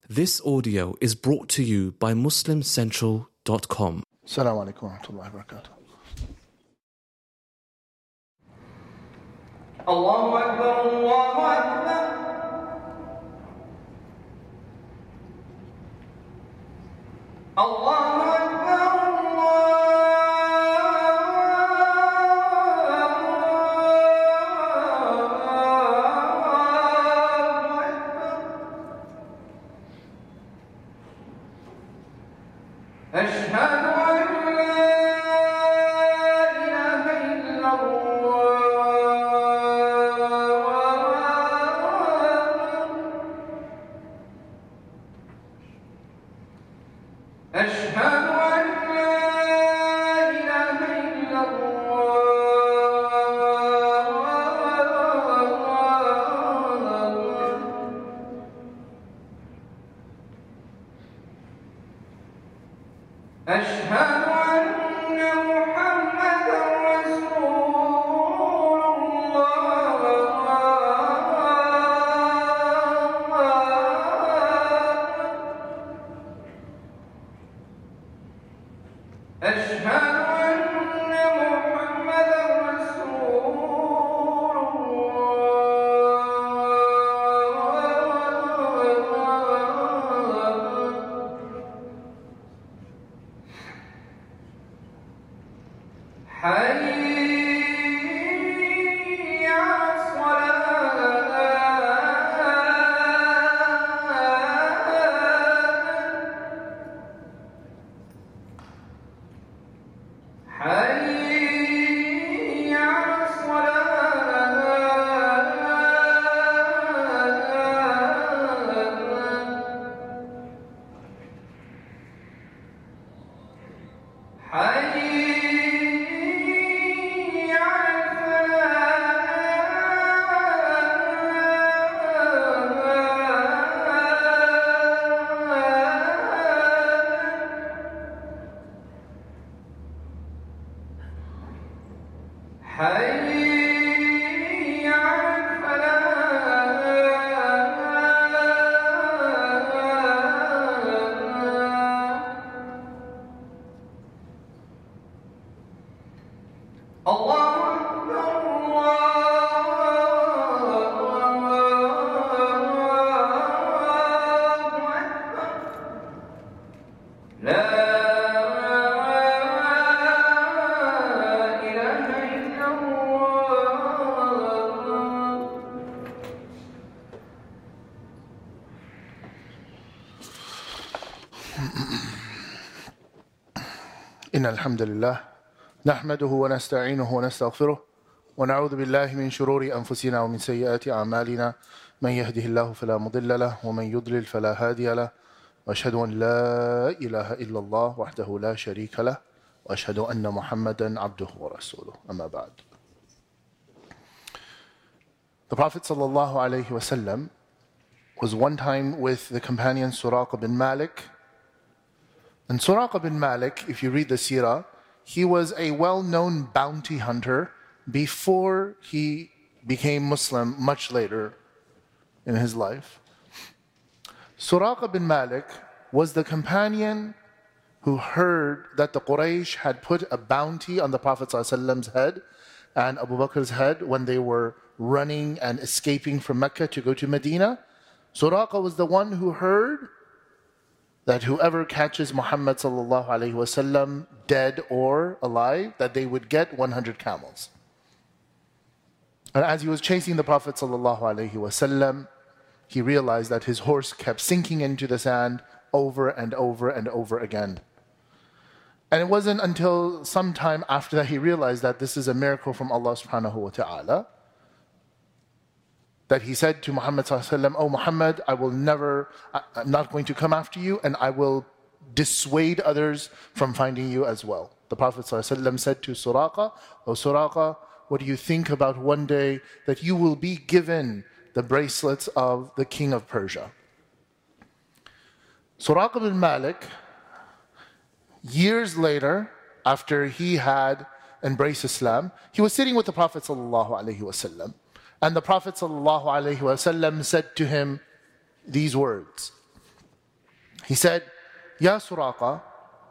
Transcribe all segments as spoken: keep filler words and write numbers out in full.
This audio is brought to you by Muslim Central dot com. Assalamu alaikum wa rahmatullahi wa barakatuh. Allahu Akbar, Allahu Akbar. Allahu Akbar, Allahu Akbar. Ashhadu an la ilaha illallah. Ashhadu an la ilaha illallah. Ashhadu anna Muhammadan Rasulullah. Ashhadu anna Muhammadan Rasulullah. Hayya 'alas salat. Hayya 'alas salat. Hayya 'alas falah. Hayya 'alal falah. Allahu Akbar, Allahu Akbar. La ilaha illallah. إن الحمد لله نحمده ونستعينه ونستغفره ونعوذ بالله من شرور أنفسنا ومن سيئات أعمالنا من يهده الله فلا مضل له ومن يضلل فلا هادي له وأشهد أن لا إله إلا الله وحده لا شريك له وأشهد أن محمدا عبده ورسوله أما بعد. The Prophet sallallahu alaihi wasallam was one time with the companion Suraqa bin Malik. And Suraqa bin Malik, if you read the seerah, he was a well-known bounty hunter before he became Muslim much later in his life. Suraqa bin Malik was the companion who heard that the Quraysh had put a bounty on the Prophet ﷺ's head and Abu Bakr's head when they were running and escaping from Mecca to go to Medina. Suraqa was the one who heard that whoever catches Muhammad sallallahu alaihi wasallam dead or alive, that they would get one hundred camels. And as he was chasing the Prophet sallallahu alaihi wasallam, he realized that his horse kept sinking into the sand over and over and over again. And it wasn't until some time after that he realized that this is a miracle from Allah subhanahu wa ta'ala, that he said to Muhammad sallallahu alaihi wasallam, "Oh Muhammad, I will never, I'm not going to come after you, and I will dissuade others from finding you as well." The Prophet sallallahu alaihi wasallam said to Suraqa, "Oh Suraqa, what do you think about one day that you will be given the bracelets of the king of Persia?" Suraqa bin Malik, years later, after he had embraced Islam, he was sitting with the Prophet sallallahu alaihi wasallam. And the Prophet ﷺ said to him these words. He said, Ya Suraqa,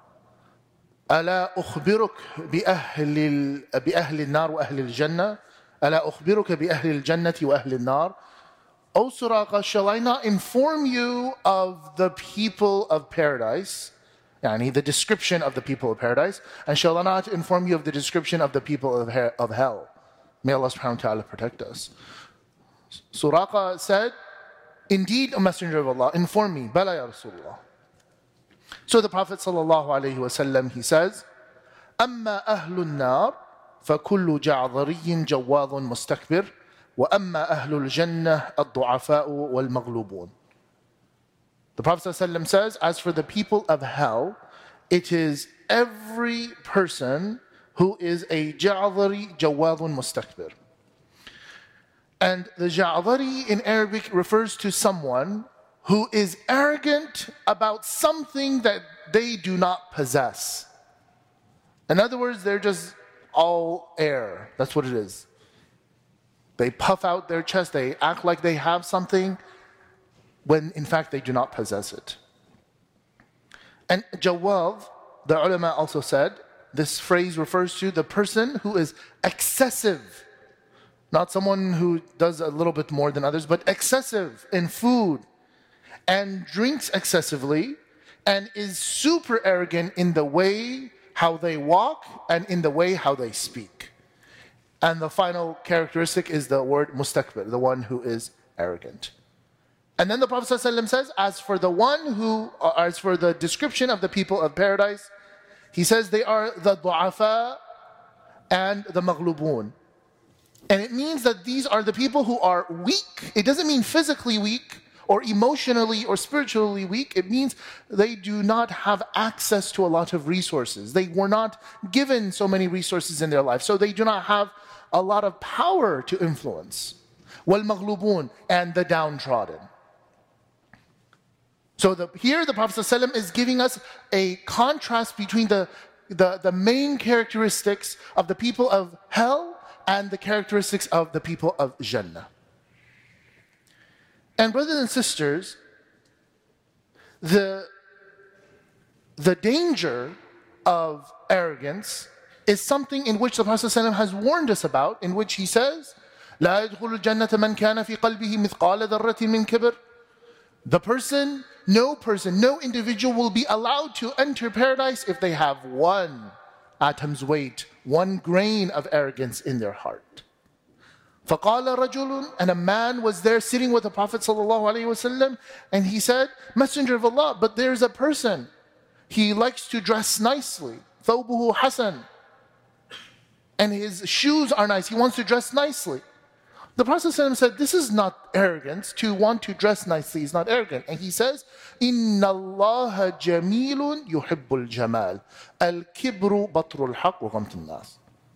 ألا أخبرك بأهل بأهل النار وأهل الجنة ألا أخبرك بأهل الجنة وأهل النار. O Suraqa, shall I not inform you of the people of paradise, yani the description of the people of paradise, and shall I not inform you of the description of the people of, he- of hell? May Allah subhanahu wa ta'ala protect us. Suraqa said, indeed, O Messenger of Allah, inform me. Bala ya Rasulullah. So the Prophet sallallahu alaihi wasallam, he says, أما أهل النار فكل جعظري جواظ مستكبر وأما أهل الجنة الضعفاء والمغلوبون. The Prophet ﷺ says, as for the people of hell, it is every person who is a ja'adhari jawadun mustakbir. And the ja'adhari in Arabic refers to someone who is arrogant about something that they do not possess. In other words, they're just all air. That's what it is. They puff out their chest, they act like they have something, when in fact they do not possess it. And Jawad, the ulama also said, this phrase refers to the person who is excessive, not someone who does a little bit more than others, but excessive in food and drinks excessively and is super arrogant in the way how they walk and in the way how they speak. And the final characteristic is the word mustakbir, the one who is arrogant. And then the Prophet ﷺ says, as for the one who, as for the description of the people of paradise, he says they are the du'afa and the maghlubun. And it means that these are the people who are weak. It doesn't mean physically weak or emotionally or spiritually weak. It means they do not have access to a lot of resources. They were not given so many resources in their life. So they do not have a lot of power to influence. Wal maghlubun, and the downtrodden. So the, here the Prophet ﷺ is giving us a contrast between the, the, the main characteristics of the people of hell and the characteristics of the people of Jannah. And brothers and sisters, the, the danger of arrogance is something in which the Prophet ﷺ has warned us about, in which he says, لا يدخل الجنة من كان في قلبه مثقال ذرة من كبر. The person, no person, no individual will be allowed to enter paradise if they have one atom's weight, one grain of arrogance in their heart. فَقَالَ رَجُلٌ, and a man was there sitting with the Prophet ﷺ, and he said, Messenger of Allah, but there's a person, he likes to dress nicely, ثَوْبُهُ حَسَنٌ, and his shoes are nice, he wants to dress nicely. The Prophet ﷺ said, this is not arrogance. To want to dress nicely is not arrogant. And he says, إِنَّ اللَّهَ جَمِيلٌ يُحِبُّ الْجَمَالِ الْكِبْرُ بَطْرُ الْحَقِّ وَغَمْتُ النَّاسِ.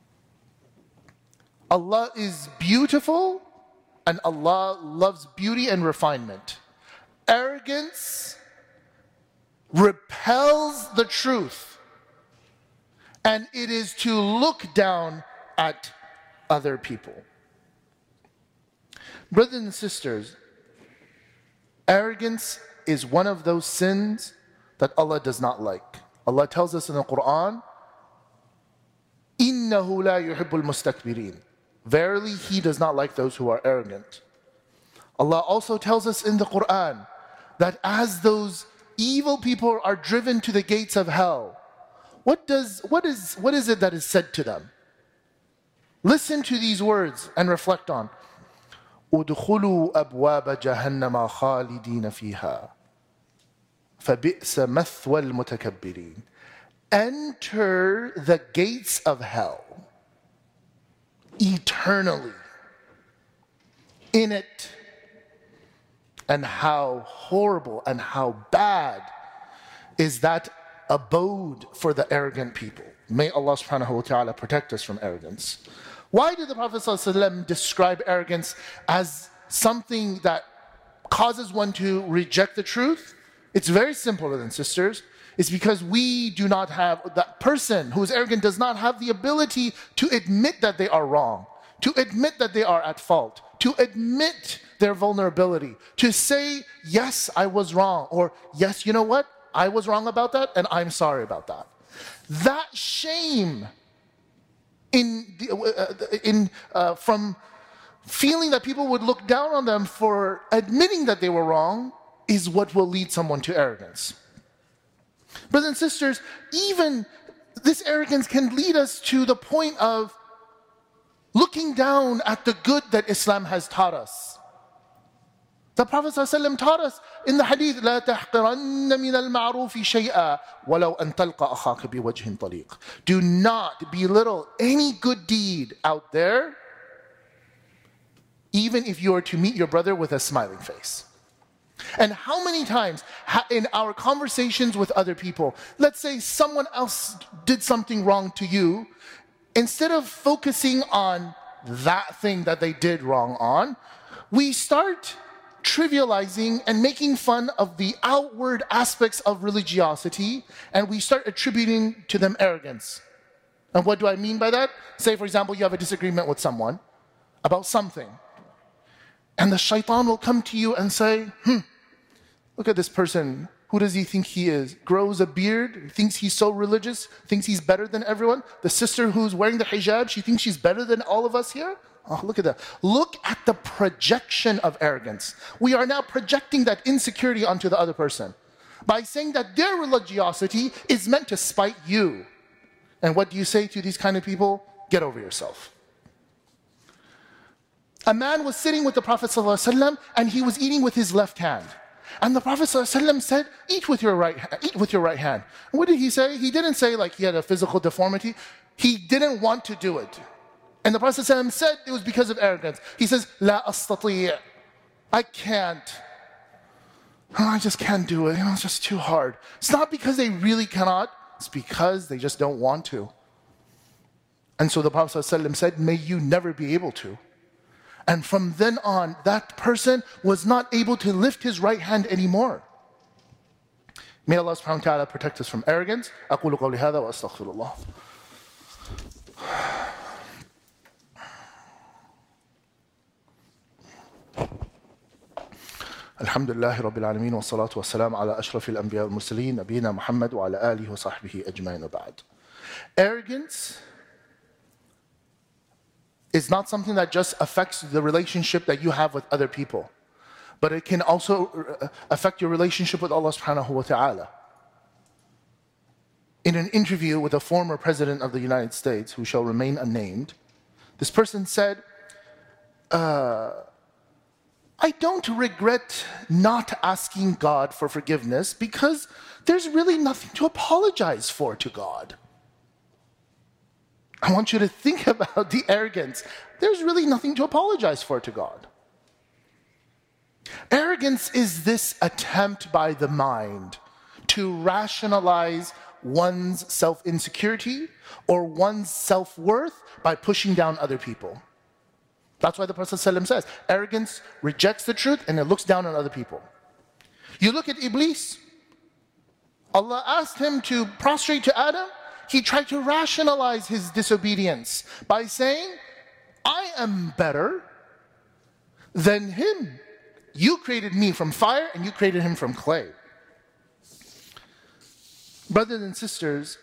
Allah is beautiful, and Allah loves beauty and refinement. Arrogance repels the truth, and it is to look down at other people. Brothers and sisters, arrogance is one of those sins that Allah does not like. Allah tells us in the Quran, إِنَّهُ لَا يُحِبُّ الْمُسْتَكْبِرِينَ. Verily, He does not like those who are arrogant. Allah also tells us in the Quran that as those evil people are driven to the gates of hell, what does what is what is it that is said to them? Listen to these words and reflect on. ادخلوا أبواب جهنم خالدين فيها فبئس مثوى المتكبرين. Enter the gates of hell eternally in it, and how horrible and how bad is that abode for the arrogant people. May Allah subhanahu wa ta'ala protect us from arrogance. Why did the Prophet ﷺ describe arrogance as something that causes one to reject the truth? It's very simple, brothers and sisters. It's because we do not have, that person who is arrogant does not have the ability to admit that they are wrong, to admit that they are at fault, to admit their vulnerability, to say, yes, I was wrong, or yes, you know what, I was wrong about that, and I'm sorry about that. That shame in, the, uh, in uh, from feeling that people would look down on them for admitting that they were wrong is what will lead someone to arrogance. Brothers and sisters, even this arrogance can lead us to the point of looking down at the good that Islam has taught us. The Prophet ﷺ taught us in the hadith, لا تحقرن من المعروف شيئا ولو أن تلقى أخاك بوجه طليق. Do not belittle any good deed out there, even if you are to meet your brother with a smiling face. And how many times in our conversations with other people, let's say someone else did something wrong to you, instead of focusing on that thing that they did wrong on, we start trivializing and making fun of the outward aspects of religiosity, and we start attributing to them arrogance. And what do I mean by that? Say, for example, you have a disagreement with someone about something, and the shaitan will come to you and say, hmm, look at this person. Who does he think he is? Grows a beard, thinks he's so religious, thinks he's better than everyone. The sister who's wearing the hijab, she thinks she's better than all of us here. Oh, look at that. Look at the projection of arrogance. We are now projecting that insecurity onto the other person by saying that their religiosity is meant to spite you. And what do you say to these kind of people? Get over yourself. A man was sitting with the Prophet ﷺ and he was eating with his left hand. And the Prophet ﷺ said, eat with your right hand. Eat with your right hand. And what did he say? He didn't say like he had a physical deformity. He didn't want to do it. And the Prophet ﷺ said it was because of arrogance. He says, La astati'. I can't. Oh, I just can't do it. You know, it's just too hard. It's not because they really cannot. It's because they just don't want to. And so the Prophet ﷺ said, may you never be able to. And from then on, that person was not able to lift his right hand anymore. May Allah subhanahu wa ta'ala protect us from arrogance. أقول قولي هذا وأستغفر الله. الحمد لله رب العالمين والصلاة والسلام على أشرف الأنبياء والمرسلين نبينا محمد وعلى آله وصحبه أجمعين وبعد. Arrogance is not something that just affects the relationship that you have with other people, but it can also affect your relationship with Allah subhanahu wa ta'ala. In an interview with a former president of the United States, who shall remain unnamed, this person said, uh, I don't regret not asking God for forgiveness because there's really nothing to apologize for to God. I want you to think about the arrogance. There's really nothing to apologize for to God. Arrogance is this attempt by the mind to rationalize one's self-insecurity or one's self-worth by pushing down other people. That's why the Prophet ﷺ says, arrogance rejects the truth and it looks down on other people. You look at Iblis. Allah asked him to prostrate to Adam. He tried to rationalize his disobedience by saying, I am better than him. You created me from fire and you created him from clay. Brothers and sisters,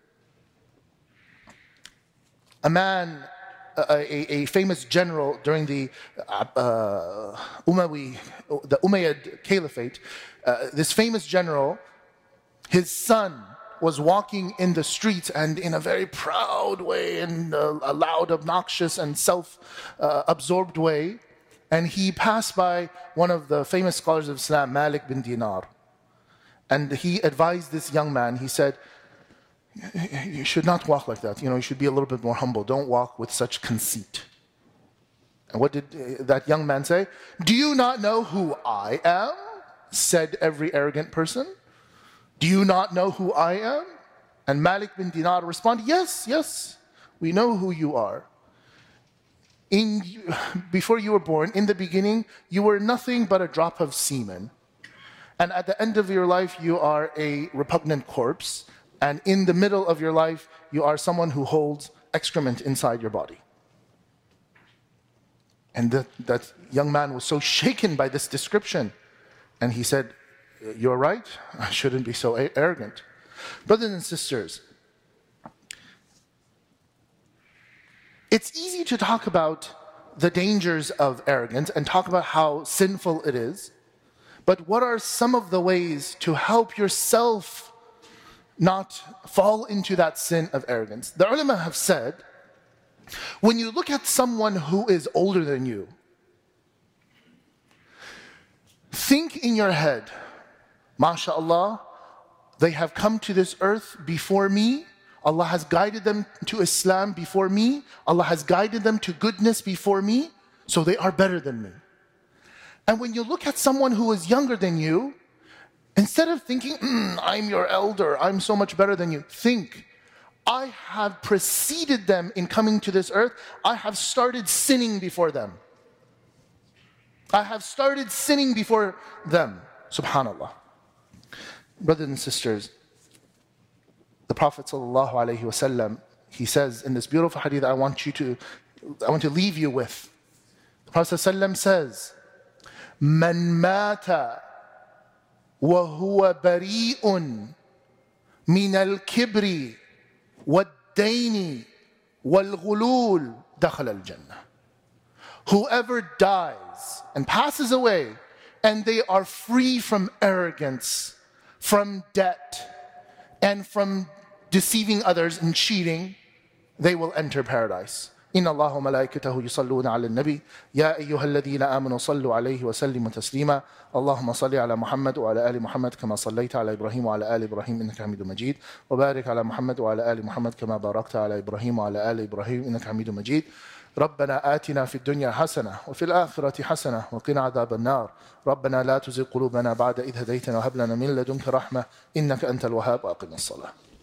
a man, a, a, a famous general during the uh, Umayyi, the Umayyad Caliphate, uh, this famous general, his son was walking in the streets and in a very proud way and uh, a loud, obnoxious and self-absorbed uh, way, and he passed by one of the famous scholars of Islam, Malik bin Dinar, and he advised this young man. He said, you should not walk like that. You know, you should be a little bit more humble. Don't walk with such conceit. And what did that young man say? Do you not know who I am? Said every arrogant person. Do you not know who I am? And Malik bin Dinar responded, yes, yes, we know who you are. In, before you were born, in the beginning, you were nothing but a drop of semen. And at the end of your life, you are a repugnant corpse. And in the middle of your life, you are someone who holds excrement inside your body. And that, that young man was so shaken by this description. And he said, you're right, I shouldn't be so arrogant. Brothers and sisters, it's easy to talk about the dangers of arrogance and talk about how sinful it is. But what are some of the ways to help yourself not fall into that sin of arrogance? The ulama have said, when you look at someone who is older than you, think in your head, MashaAllah, they have come to this earth before me. Allah has guided them to Islam before me. Allah has guided them to goodness before me. So they are better than me. And when you look at someone who is younger than you, instead of thinking, mm, I'm your elder, I'm so much better than you, think, I have preceded them in coming to this earth. I have started sinning before them. I have started sinning before them. Subhanallah. Brothers and sisters, the Prophet ﷺ, he says in this beautiful hadith I want you to, I want to leave you with. The Prophet ﷺ says, "Man mata wa huwa bari'un min al-kibri wad-daini wal-ghulul dakhala al-jannah." Whoever dies and passes away and they are free from arrogance, from debt, and from deceiving others and cheating, they will enter paradise. إن الله وملائكته يصلون على النبي يا أيها الذين آمنوا صلوا عليه وسلموا تسليما اللهم صل على محمد وعلى آل محمد كما صليت على إبراهيم وعلى آل إبراهيم إنك حميد مجيد وبارك على محمد وعلى آل محمد كما باركت على إبراهيم وعلى آل إبراهيم إنك حميد مجيد ربنا آتنا في الدنيا حسنة وفي الآخرة حسنة وقنا عذاب النار ربنا لا تزغ قلوبنا بعد إذ هديتنا وهب لنا من لدنك رحمة إنك أنت الوهاب وأقم الصلاة.